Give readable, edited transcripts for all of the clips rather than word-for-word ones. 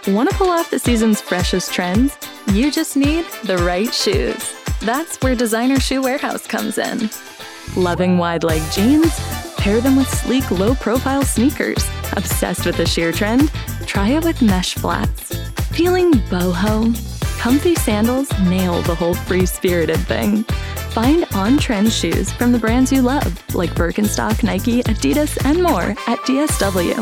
Want to pull off the season's freshest trends? You just need the right shoes. That's where Designer Shoe Warehouse comes in. Loving wide leg jeans? Pair them with sleek, low-profile sneakers. Obsessed with the sheer trend? Try it with mesh flats. Feeling boho? Comfy sandals nail the whole free-spirited thing. Find on-trend shoes from the brands you love, like Birkenstock, Nike, Adidas, and more at DSW.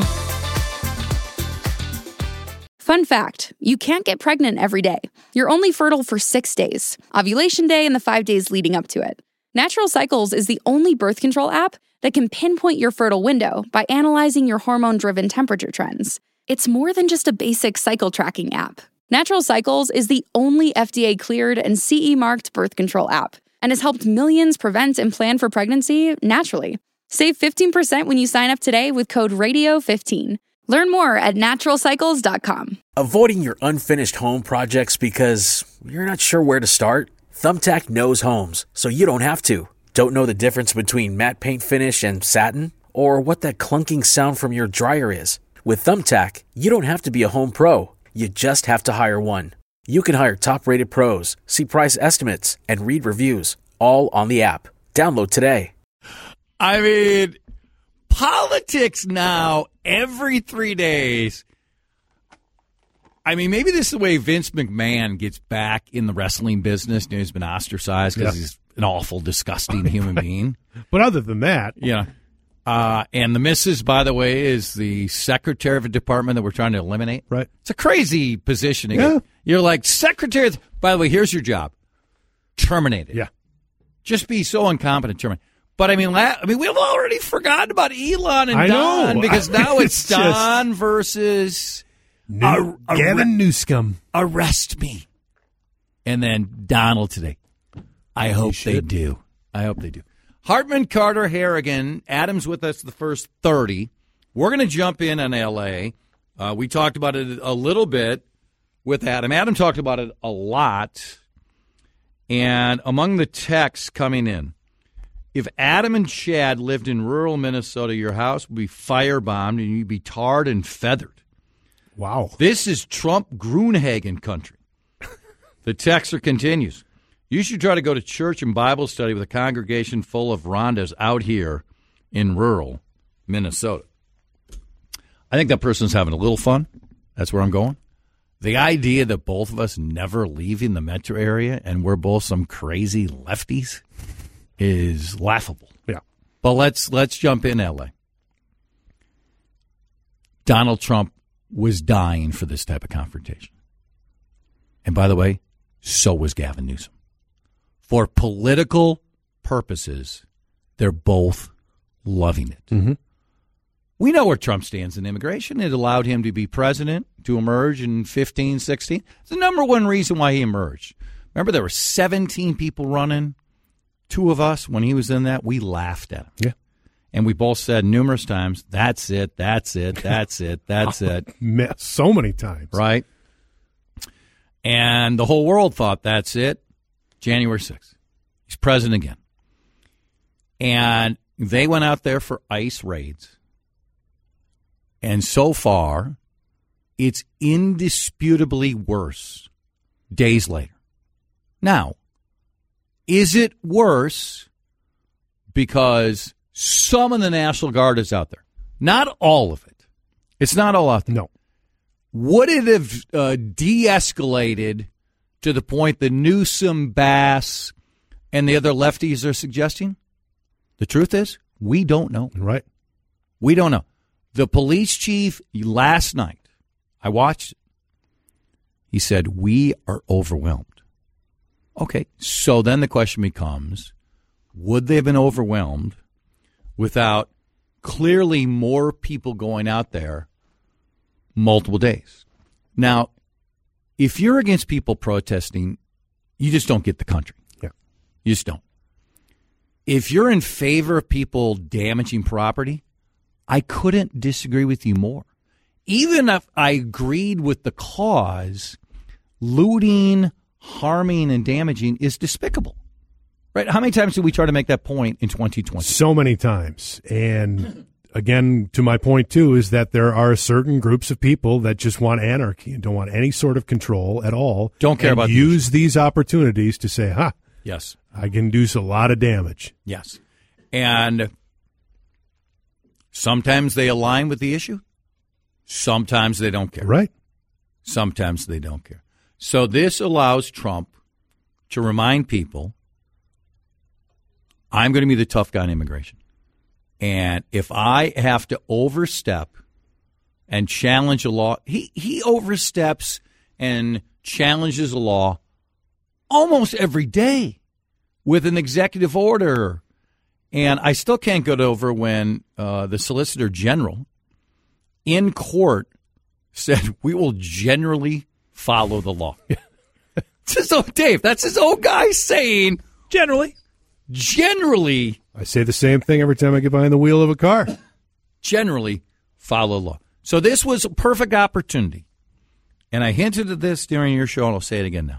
Fun fact, you can't get pregnant every day. You're only fertile for 6 days, ovulation day and the 5 days leading up to it. Natural Cycles is the only birth control app that can pinpoint your fertile window by analyzing your hormone-driven temperature trends. It's more than just a basic cycle tracking app. Natural Cycles is the only FDA-cleared and CE-marked birth control app and has helped millions prevent and plan for pregnancy naturally. Save 15% when you sign up today with code RADIO15. Learn more at naturalcycles.com. Avoiding your unfinished home projects because you're not sure where to start? Thumbtack knows homes, so you don't have to. Don't know the difference between matte paint finish and satin? Or what that clunking sound from your dryer is? With Thumbtack, you don't have to be a home pro. You just have to hire one. You can hire top-rated pros, see price estimates, and read reviews, all on the app. Download today. I mean, politics now, every 3 days. I mean, maybe this is the way Vince McMahon gets back in the wrestling business. He's been ostracized because he's an awful, disgusting human being. But other than that. Yeah. And the missus, by the way, is the secretary of a department that we're trying to eliminate. Right. It's a crazy positioning. Yeah. You're like, secretary. By the way, here's your job. Terminate it. Yeah. Just be so incompetent. Terminate. But, I mean, we've already forgotten about Elon and Don because now it's Don versus Gavin Newsom. Arrest me. And then Donald today. I hope they do. Hartman, Carter, Harrigan. Adam's with us the first 30. We're going to jump in on L.A. We talked about it a little bit with Adam. Adam talked about it a lot. And among the texts coming in, if Adam and Chad lived in rural Minnesota, your house would be firebombed and you'd be tarred and feathered. Wow. This is Trump Gruenhagen country. The texter continues. You should try to go to church and Bible study with a congregation full of Rondas out here in rural Minnesota. I think that person's having a little fun. That's where I'm going. The idea that both of us never leaving the metro area and we're both some crazy lefties is laughable. Yeah. But let's jump in, L.A. Donald Trump was dying for this type of confrontation. And by the way, so was Gavin Newsom. For political purposes, they're both loving it. Mm-hmm. We know where Trump stands in immigration. It allowed him to be president, to emerge in 15, 16. It's the number one reason why he emerged. Remember, there were 17 people running. Two of us, when he was in that, we laughed at him. Yeah. And we both said numerous times, that's it, that's it, that's it, that's it. So many times. Right? And the whole world thought, that's it. January 6th. He's president again. And they went out there for ICE raids. And so far, it's indisputably worse days later. Now, is it worse because some of the National Guard is out there? Not all of it. It's not all out there. No. Would it have de-escalated to the point that Newsom, Bass, and the other lefties are suggesting? The truth is, we don't know. Right. We don't know. The police chief last night, I watched it. He said, we are overwhelmed. Okay, so then the question becomes, would they have been overwhelmed without clearly more people going out there multiple days? Now, if you're against people protesting, you just don't get the country. Yeah. You just don't. If you're in favor of people damaging property, I couldn't disagree with you more. Even if I agreed with the cause, looting, harming, and damaging is despicable. Right? How many times did we try to make that point in 2020? So many times. And again, to my point, too, is that there are certain groups of people that just want anarchy and don't want any sort of control at all. Don't care about use these opportunities to say, yes, I can do a lot of damage. Yes. And sometimes they align with the issue. Sometimes they don't care. Right. Sometimes they don't care. So this allows Trump to remind people, I'm going to be the tough guy on immigration. And if I have to overstep and challenge a law, he oversteps and challenges a law almost every day with an executive order. And I still can't get over when the Solicitor General in court said, we will generally follow the law. So, Dave, that's his own guy saying, generally. I say the same thing every time I get behind the wheel of a car. Generally follow law. So this was a perfect opportunity. And I hinted at this during your show, and I'll say it again now.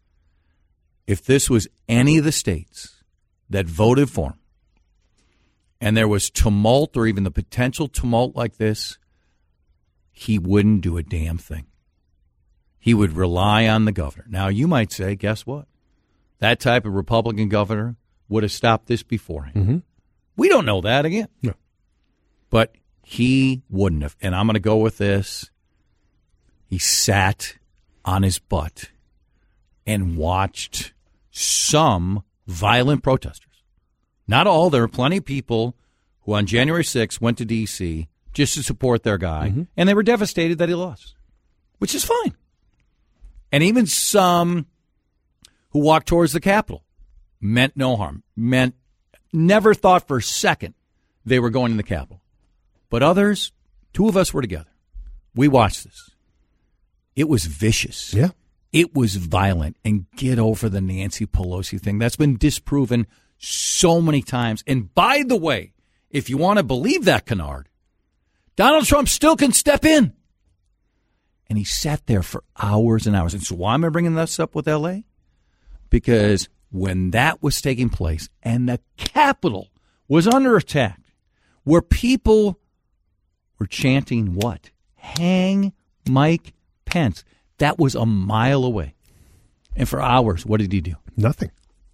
If this was any of the states that voted for him, and there was tumult or even the potential tumult like this, he wouldn't do a damn thing. He would rely on the governor. Now, you might say, guess what? That type of Republican governor would have stopped this beforehand. Mm-hmm. We don't know that again. No. But he wouldn't have. And I'm going to go with this. He sat on his butt and watched some violent protesters. Not all. There are plenty of people who on January 6th went to D.C. just to support their guy, and they were devastated that he lost, which is fine. And even some who walked towards the Capitol meant no harm, never thought for a second they were going to the Capitol. But others, two of us were together. We watched this. It was vicious. Yeah. It was violent. And get over the Nancy Pelosi thing. That's been disproven so many times. And by the way, if you want to believe that canard, Donald Trump still can step in. And he sat there for hours and hours. And so why am I bringing this up with L.A.? Because when that was taking place and the Capitol was under attack, where people were chanting what? Hang Mike Pence. That was a mile away. And for hours, what did he do? Nothing.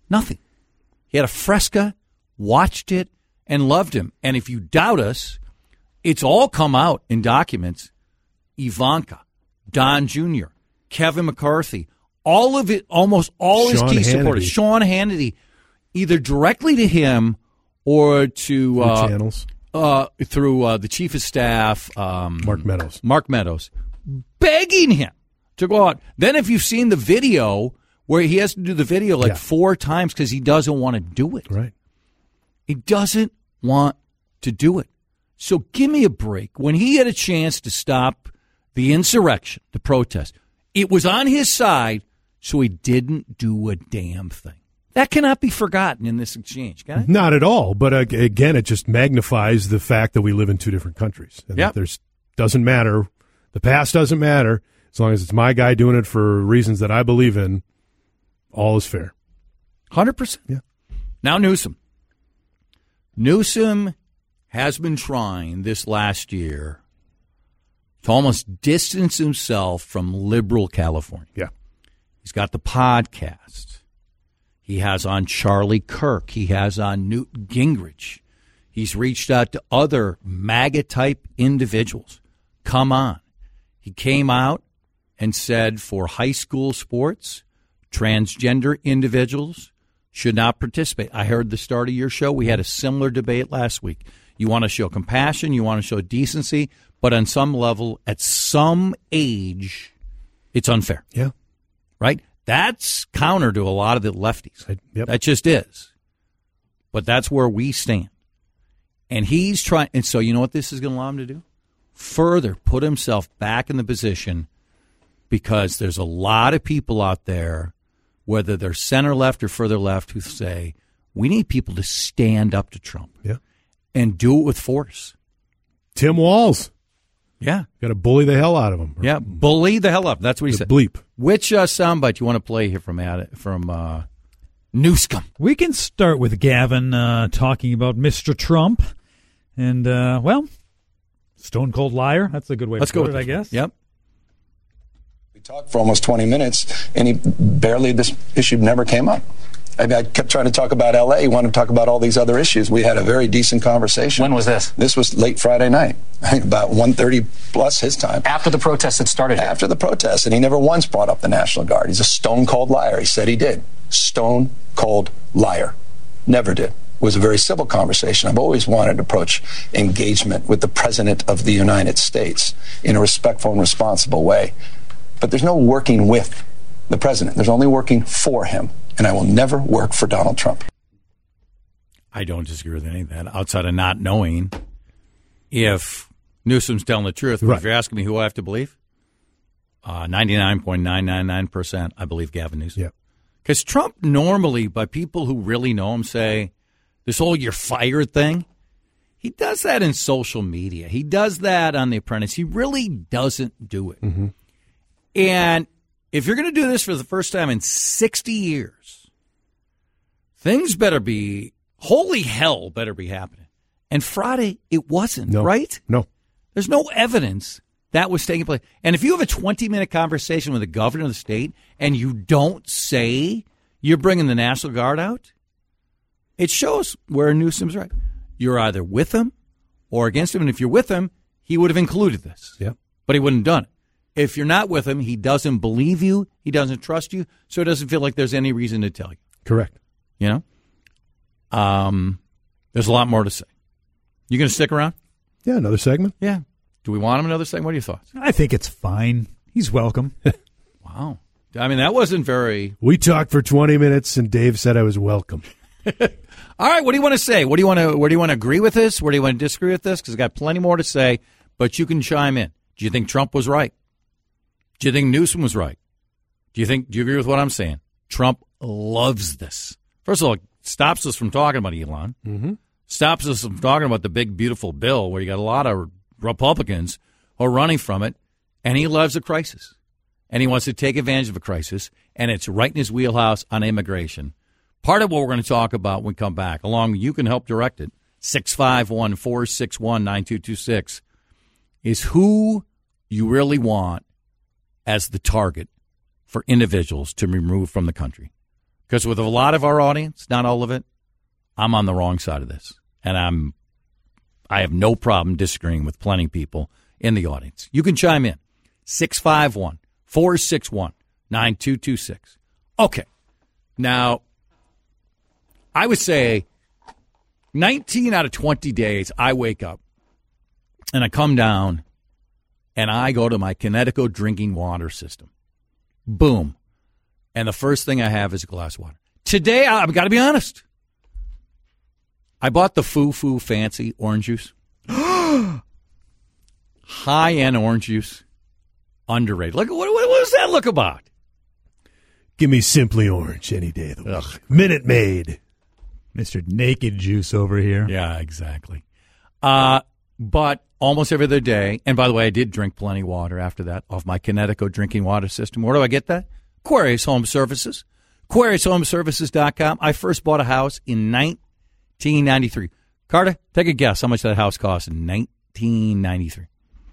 He had a fresca, watched it, and loved him. And if you doubt us, it's all come out in documents. Ivanka, Don Jr., Kevin McCarthy, all of it, almost all his key supporters, Sean Hannity, either directly to him or to channels. Through the chief of staff, Mark Meadows, begging him to go out. Then if you've seen the video where he has to do the video like 4 times because he doesn't want to do it. Right. He doesn't want to do it. So give me a break. When he had a chance to stop the insurrection, the protest, it was on his side, so he didn't do a damn thing. That cannot be forgotten in this exchange, can it? Not at all. But again, it just magnifies the fact that we live in 2 different countries. And that doesn't matter. The past doesn't matter. As long as it's my guy doing it for reasons that I believe in, all is fair. 100%. Yeah. Now Newsom. Newsom has been trying this last year to almost distance himself from liberal California. Yeah. He's got the podcast. He has on Charlie Kirk. He has on Newt Gingrich. He's reached out to other MAGA-type individuals. Come on. He came out and said for high school sports, transgender individuals should not participate. I heard the start of your show. We had a similar debate last week. You want to show compassion. You want to show decency. But on some level, at some age, it's unfair. Yeah. Right? That's counter to a lot of the lefties. Yep. That just is. But that's where we stand. And he's trying. And so you know what this is going to allow him to do? Further put himself back in the position, because there's a lot of people out there, whether they're center left or further left, who say, we need people to stand up to Trump. Yeah. And do it with force. Tim Walz. Yeah. Got to bully the hell out of him. Yeah, bully the hell up. That's what he said. Bleep. Which soundbite you want to play here from Newscomb? We can start with Gavin talking about Mr. Trump And, well, stone cold liar. That's a good way to put it, I guess. Yep. We talked for almost 20 minutes, and this issue never came up. I kept trying to talk about L.A. He wanted to talk about all these other issues. We had a very decent conversation. When was this? This was late Friday night, I think about 1:30 plus his time. After the protests had started? After the protests, and he never once brought up the National Guard. He's a stone-cold liar. He said he did. Stone-cold liar. Never did. It was a very civil conversation. I've always wanted to approach engagement with the President of the United States in a respectful and responsible way. But there's no working with the President. There's only working for him. And I will never work for Donald Trump. I don't disagree with any of that, outside of not knowing if Newsom's telling the truth. But if you're asking me who I have to believe, 99.999%, I believe Gavin Newsom. Because Trump normally, by people who really know him, say this whole "you're fired" thing. He does that in social media. He does that on The Apprentice. He really doesn't do it. Mm-hmm. And if you're going to do this for the first time in 60 years, things better be, holy hell better be happening. And Friday, it wasn't, right? No. There's no evidence that was taking place. And if you have a 20-minute conversation with the governor of the state and you don't say you're bringing the National Guard out, it shows where Newsom's right. You're either with him or against him. And if you're with him, he would have included this. Yeah. But he wouldn't have done it. If you're not with him, he doesn't believe you, he doesn't trust you, so it doesn't feel like there's any reason to tell you. Correct. You know? There's a lot more to say. You going to stick around? Yeah, another segment. Yeah. Do we want him another segment? What are your thoughts? I think it's fine. He's welcome. Wow. I mean, that wasn't very... We talked for 20 minutes, and Dave said I was welcome. All right, what do you want to say? Where do you want to agree with this? Where do you want to disagree with this? Because I've got plenty more to say, but you can chime in. Do you think Trump was right? Do you think Newsom was right? Do you agree with what I'm saying? Trump loves this. First of all, it stops us from talking about Elon. Mm-hmm. Stops us from talking about the big, beautiful bill where you got a lot of Republicans who are running from it, and he loves a crisis. And he wants to take advantage of a crisis, and it's right in his wheelhouse on immigration. Part of what we're going to talk about when we come back, you can help direct it, 651-461-9226, is who you really want as the target for individuals to remove from the country. Because with a lot of our audience, not all of it, I'm on the wrong side of this. And I have no problem disagreeing with plenty of people in the audience. You can chime in. 651-461-9226. Okay. Now, I would say 19 out of 20 days I wake up and I come down and I go to my Connecticut drinking water system. Boom. And the first thing I have is a glass of water. Today, I've got to be honest. I bought the Foo Fancy orange juice. High-end orange juice. Underrated. Look, what does that look about? Give me Simply Orange any day of the week. Minute Maid. Mr. Naked Juice over here. Yeah, exactly. But almost every other day, and by the way, I did drink plenty of water after that off my Connecticut drinking water system. Where do I get that? Aquarius Home Services. AquariusHomeservices.com. I first bought a house in 1993. Carter, take a guess how much that house cost in 1993.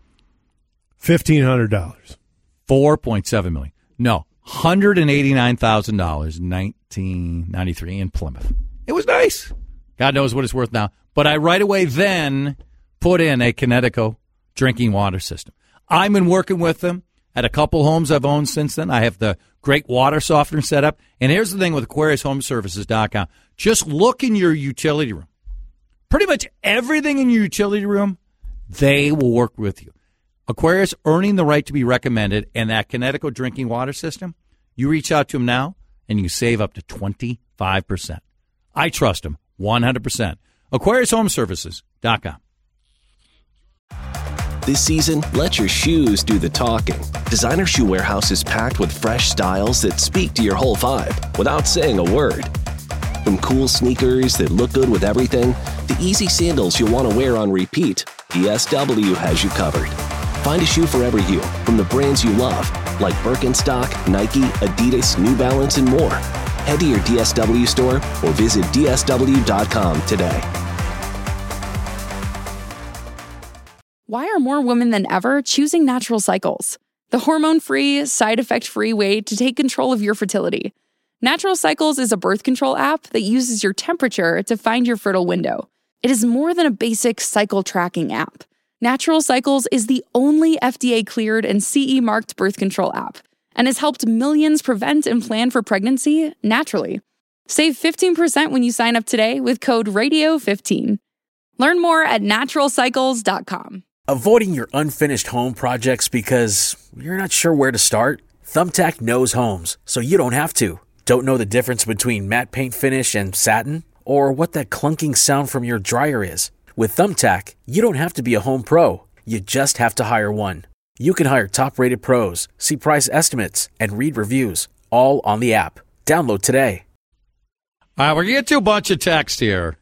$1,500. $4.7 million. No, $189,000 in 1993 in Plymouth. It was nice. God knows what it's worth now. But I right away then put in a Connecticut drinking water system. I've been working with them at a couple homes I've owned since then. I have the great water softener set up. And here's the thing with AquariusHomeservices.com. Just look in your utility room. Pretty much everything in your utility room, they will work with you. Aquarius earning the right to be recommended, and that Connecticut drinking water system, you reach out to them now, and you save up to 25%. I trust them 100%. AquariusHomeservices.com. This season, let your shoes do the talking. Designer Shoe Warehouse is packed with fresh styles that speak to your whole vibe without saying a word. From cool sneakers that look good with everything, to easy sandals you'll want to wear on repeat, DSW has you covered. Find a shoe for every you, from the brands you love, like Birkenstock, Nike, Adidas, New Balance, and more. Head to your DSW store or visit DSW.com today. why are more women than ever choosing Natural Cycles? The hormone-free, side-effect-free way to take control of your fertility. Natural Cycles is a birth control app that uses your temperature to find your fertile window. It is more than a basic cycle tracking app. Natural Cycles is the only FDA-cleared and CE-marked birth control app and has helped millions prevent and plan for pregnancy naturally. Save 15% when you sign up today with code RADIO15. Learn more at naturalcycles.com. Avoiding your unfinished home projects because you're not sure where to start? Thumbtack knows homes, so you don't have to. Don't know the difference between matte paint finish and satin? Or what that clunking sound from your dryer is? With Thumbtack, you don't have to be a home pro. You just have to hire one. You can hire top-rated pros, see price estimates, and read reviews, all on the app. Download today. All right, we're going to get to a bunch of text here.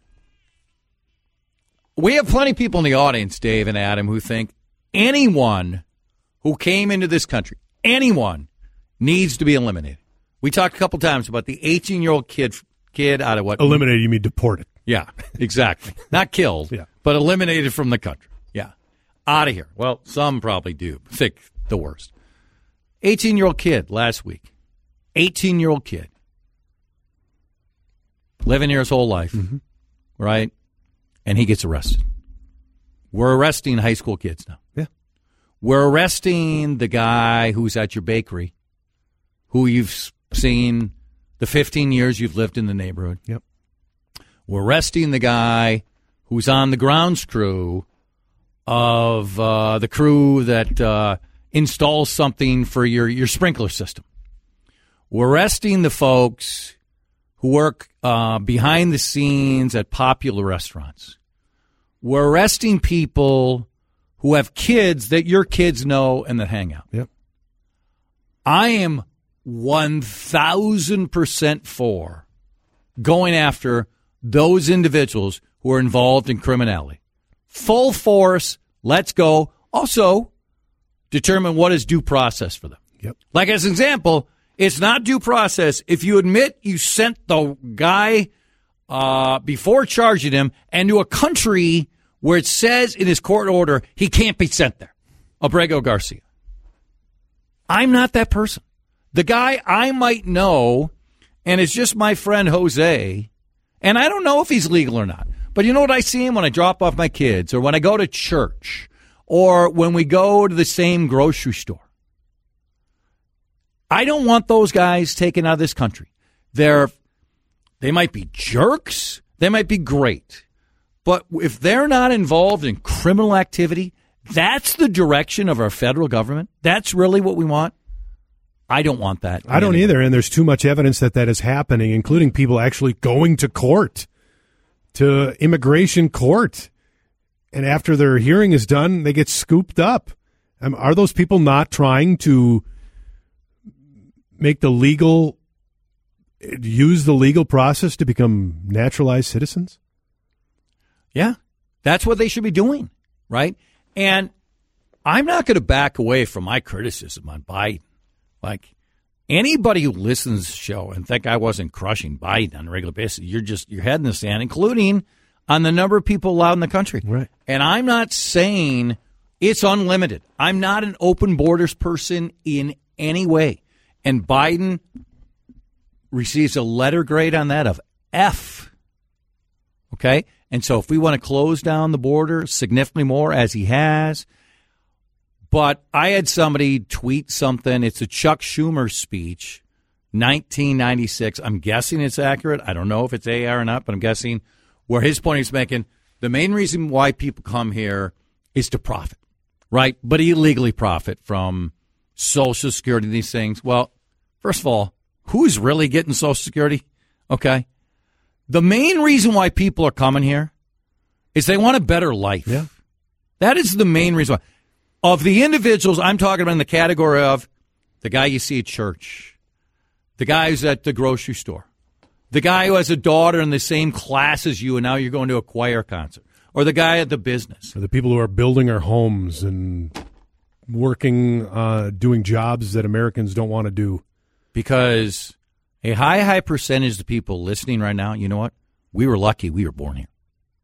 We have plenty of people in the audience, Dave and Adam, who think anyone who came into this country, anyone, needs to be eliminated. We talked a couple times about the 18-year-old kid out of what? Eliminated, you mean deported. Yeah, exactly. Not killed, but eliminated from the country. Yeah. Out of here. Well, some probably do. Think the worst. 18-year-old kid last week. 18-year-old kid. Living here his whole life, right? And he gets arrested. We're arresting high school kids now. Yeah. We're arresting the guy who's at your bakery, who you've seen the 15 years you've lived in the neighborhood. Yep. We're arresting the guy who's on the grounds crew of the crew that installs something for your sprinkler system. We're arresting the folks who work behind the scenes at popular restaurants. We're arresting people who have kids that your kids know and that hang out. Yep. I am 1,000% for going after those individuals who are involved in criminality. Full force, let's go. Also, determine what is due process for them. Yep. Like, as an example, it's not due process if you admit you sent the guy before charging him and to a country where it says in his court order he can't be sent there. Abrego Garcia. I'm not that person. The guy I might know, and it's just my friend Jose, and I don't know if he's legal or not. But you know what I see him when I drop off my kids or when I go to church or when we go to the same grocery store. I don't want those guys taken out of this country. They might be jerks. They might be great. But if they're not involved in criminal activity, that's the direction of our federal government. That's really what we want. I don't want that. I don't either. And there's too much evidence that is happening, including people actually going to court, to immigration court. And after their hearing is done, they get scooped up. Are those people not trying to use the legal process to become naturalized citizens? Yeah, that's what they should be doing, right? And I'm not going to back away from my criticism on Biden. Like, anybody who listens to the show and think I wasn't crushing Biden on a regular basis, your head in the sand, including on the number of people allowed in the country. Right. And I'm not saying it's unlimited. I'm not an open borders person in any way. And Biden receives a letter grade on that of F. Okay? And so if we want to close down the border significantly more, as he has. But I had somebody tweet something. It's a Chuck Schumer speech, 1996. I'm guessing it's accurate. I don't know if it's AR or not, but I'm guessing where his point is making the main reason why people come here is to profit, right? But illegally profit from Social Security and these things. Well, first of all, who's really getting Social Security? Okay. The main reason why people are coming here is they want a better life. Yeah. That is the main reason why. Of the individuals, I'm talking about in the category of the guy you see at church, the guy who's at the grocery store, the guy who has a daughter in the same class as you and now you're going to a choir concert, or the guy at the business. Or the people who are building our homes and working, doing jobs that Americans don't want to do. Because a high percentage of the people listening right now, you know what? We were lucky we were born here.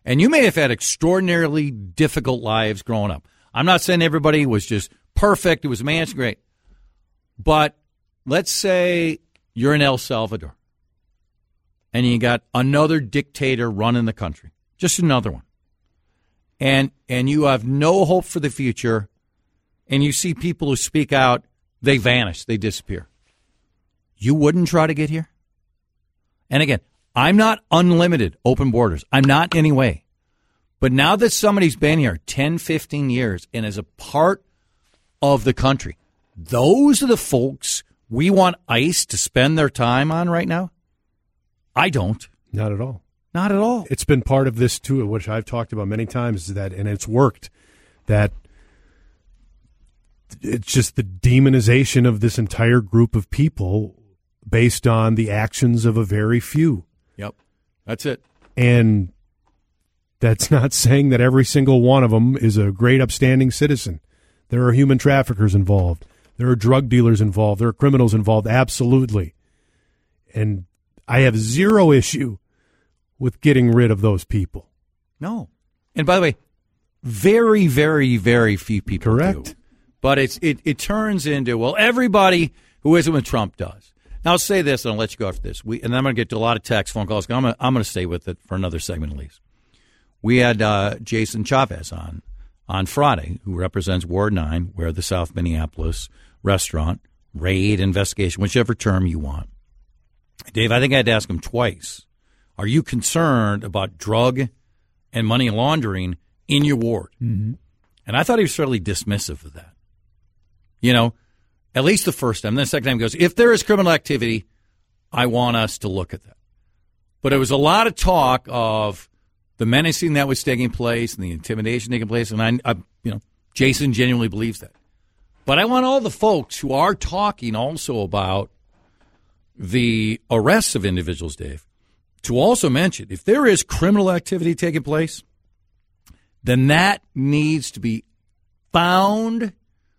And you may have had extraordinarily difficult lives growing up. I'm not saying everybody was just perfect. It was man's great. But let's say you're in El Salvador and you got another dictator running the country, just another one. And you have no hope for the future, and you see people who speak out, they vanish, they disappear. You wouldn't try to get here? And again, I'm not unlimited, open borders. I'm not in any way. But now that somebody's been here 10, 15 years and is a part of the country, those are the folks we want ICE to spend their time on right now? I don't. Not at all. Not at all. It's been part of this, too, which I've talked about many times, and it's worked, that it's just the demonization of this entire group of people based on the actions of a very few. Yep. That's it. And that's not saying that every single one of them is a great upstanding citizen. There are human traffickers involved. There are drug dealers involved. There are criminals involved. Absolutely. And I have zero issue with getting rid of those people. No. And by the way, very, very, very few people Correct. do. But it turns into, well, everybody who isn't with Trump does. Now, I'll say this, and I'll let you go after this. And I'm going to get to a lot of text, phone calls. I'm going to stay with it for another segment at least. We had Jason Chavez on Friday, who represents Ward 9, where the South Minneapolis restaurant raid investigation, whichever term you want. Dave, I think I had to ask him twice. Are you concerned about drug and money laundering in your ward? Mm-hmm. And I thought he was fairly dismissive of that. You know, at least the first time. Then the second time he goes, if there is criminal activity, I want us to look at that. But it was a lot of talk of the menacing that was taking place and the intimidation taking place. And I Jason genuinely believes that. But I want all the folks who are talking also about the arrests of individuals, Dave, to also mention if there is criminal activity taking place, then that needs to be found,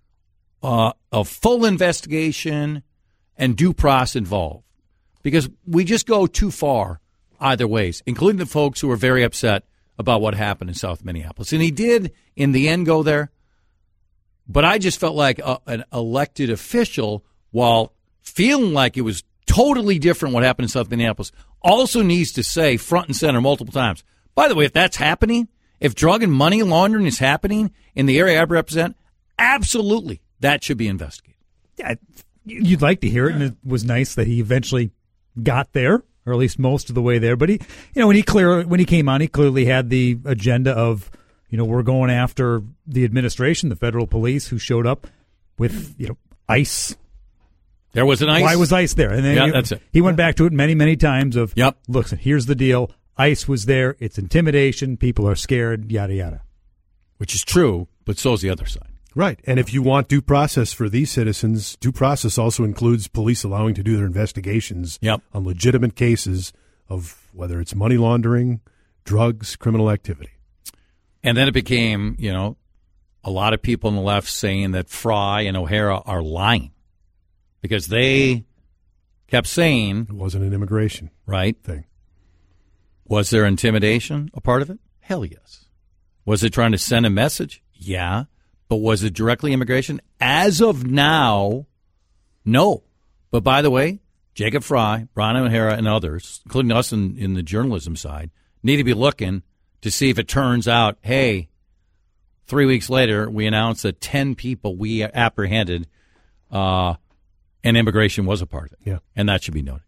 a full investigation, and due process involved. Because we just go too far either ways, including the folks who are very upset about what happened in South Minneapolis. And he did, in the end, go there. But I just felt like an elected official, while feeling like it was totally different what happened in South Minneapolis, also needs to say front and center multiple times, by the way, if that's happening, if drug and money laundering is happening in the area I represent, absolutely, that should be investigated. Yeah, you'd like to hear it, and it was nice that he eventually got there, or at least most of the way there. But he, when he came on, he clearly had the agenda of, we're going after the administration, the federal police, who showed up with, ICE. There was an ICE. Why was ICE there? And then that's it. He went back to it many, many times of, yep. Look, here's the deal. ICE was there. It's intimidation. People are scared, yada, yada. Which is true, but so is the other side. Right. And if you want due process for these citizens, due process also includes police allowing to do their investigations on legitimate cases of whether it's money laundering, drugs, criminal activity. And then it became, a lot of people on the left saying that Fry and O'Hara are lying because they kept saying it wasn't an immigration thing. Was there intimidation a part of it? Hell yes. Was it trying to send a message? Yeah. But was it directly immigration? As of now, no. But by the way, Jacob Fry, Brian O'Hara, and others, including us in the journalism side, need to be looking to see if it turns out, hey, 3 weeks later, we announced that 10 people we apprehended and immigration was a part of it. Yeah. And that should be noted.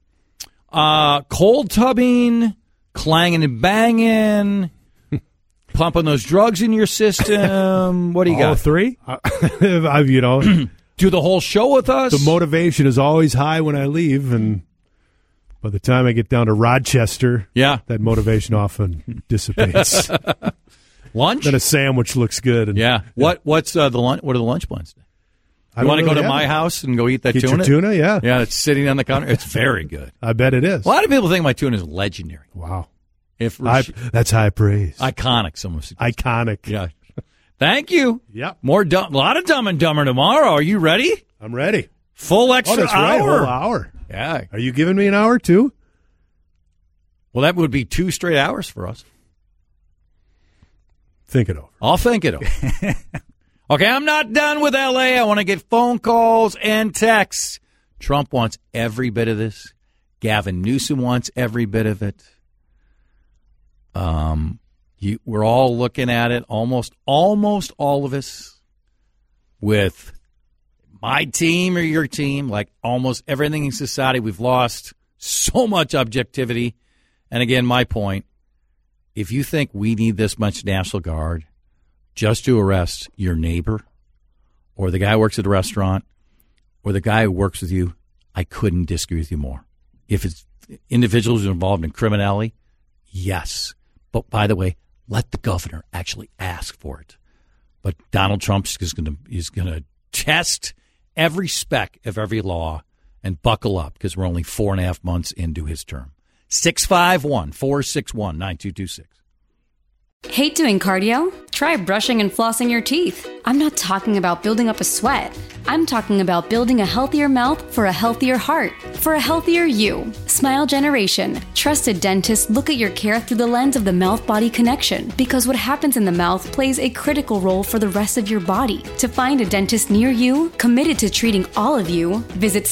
Cold tubbing, clanging and banging, pumping those drugs in your system. What do you got? All three? Do the whole show with us? The motivation is always high when I leave, and by the time I get down to Rochester, that motivation often dissipates. Lunch? Then a sandwich looks good. And, What's the lunch? What are the lunch plans? You want to go to my house and go eat that tuna? Your tuna, yeah. Yeah, it's sitting on the counter. It's very good. I bet it is. A lot of people think my tuna is legendary. Wow. That's high praise. Iconic, someone said. Iconic. Yeah. Thank you. Yep. A lot of Dumb and Dumber tomorrow. Are you ready? I'm ready. Full extra that's hour. Right, whole hour. Yeah. Are you giving me an hour too? Well, that would be 2 straight hours for us. Think it over. I'll think it over. Okay, I'm not done with L.A. I want to get phone calls and texts. Trump wants every bit of this. Gavin Newsom wants every bit of it. We're all looking at it, almost all of us, with my team or your team, like almost everything in society. We've lost so much objectivity. And again, my point, if you think we need this much National Guard just to arrest your neighbor or the guy who works at the restaurant or the guy who works with you, I couldn't disagree with you more. If it's individuals involved in criminality, yes. But by the way, let the governor actually ask for it. But Donald Trump is going to test every spec of every law and buckle up because we're only 4.5 months into his term. 651-461-9226. Hate doing cardio? Try brushing and flossing your teeth. I'm not talking about building up a sweat. I'm talking about building a healthier mouth for a healthier heart, for a healthier you. Smile Generation. Trusted dentists look at your care through the lens of the mouth-body connection because what happens in the mouth plays a critical role for the rest of your body. To find a dentist near you, committed to treating all of you, visit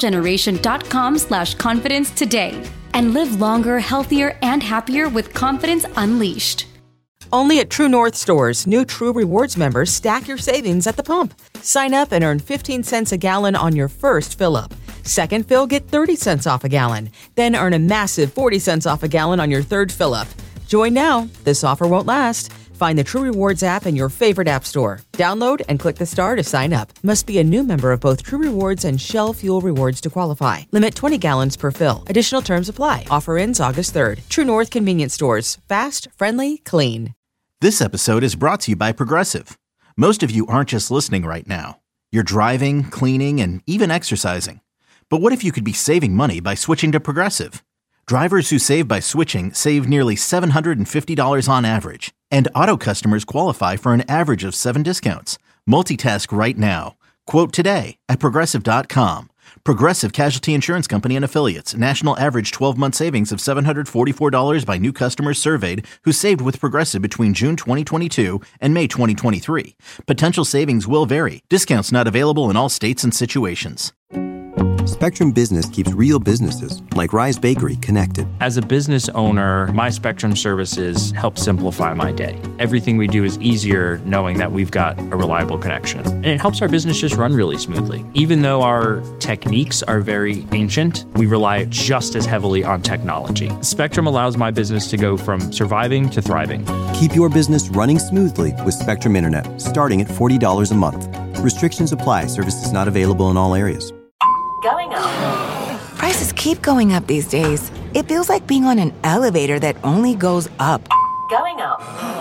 smilegeneration.com/confidence today and live longer, healthier, and happier with confidence unleashed. Only at True North stores, new True Rewards members stack your savings at the pump. Sign up and earn 15 cents a gallon on your first fill-up. Second fill, get 30 cents off a gallon. Then earn a massive 40 cents off a gallon on your third fill-up. Join now. This offer won't last. Find the True Rewards app in your favorite app store. Download and click the star to sign up. Must be a new member of both True Rewards and Shell Fuel Rewards to qualify. Limit 20 gallons per fill. Additional terms apply. Offer ends August 3rd. True North Convenience Stores. Fast, friendly, clean. This episode is brought to you by Progressive. Most of you aren't just listening right now. You're driving, cleaning, and even exercising. But what if you could be saving money by switching to Progressive? Drivers who save by switching save nearly $750 on average. And auto customers qualify for an average of 7 discounts. Multitask right now. Quote today at Progressive.com. Progressive Casualty Insurance Company and Affiliates. National average 12-month savings of $744 by new customers surveyed who saved with Progressive between June 2022 and May 2023. Potential savings will vary. Discounts not available in all states and situations. Spectrum Business keeps real businesses, like Rise Bakery, connected. As a business owner, my Spectrum services help simplify my day. Everything we do is easier knowing that we've got a reliable connection. And it helps our business just run really smoothly. Even though our techniques are very ancient, we rely just as heavily on technology. Spectrum allows my business to go from surviving to thriving. Keep your business running smoothly with Spectrum Internet, starting at $40 a month. Restrictions apply. Services not available in all areas. Going up. Prices keep going up these days. It feels like being on an elevator that only goes up. Going up.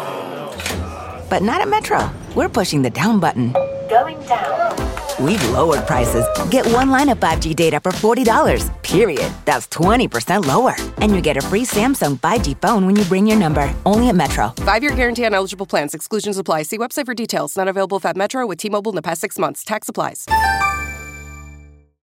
But not at Metro. We're pushing the down button. Going down. We've lowered prices. Get one line of 5G data for $40, period. That's 20% lower. And you get a free Samsung 5G phone when you bring your number. Only at Metro. 5-year guarantee on eligible plans. Exclusions apply. See website for details. Not available at Metro with T-Mobile in the past 6 months. Tax applies.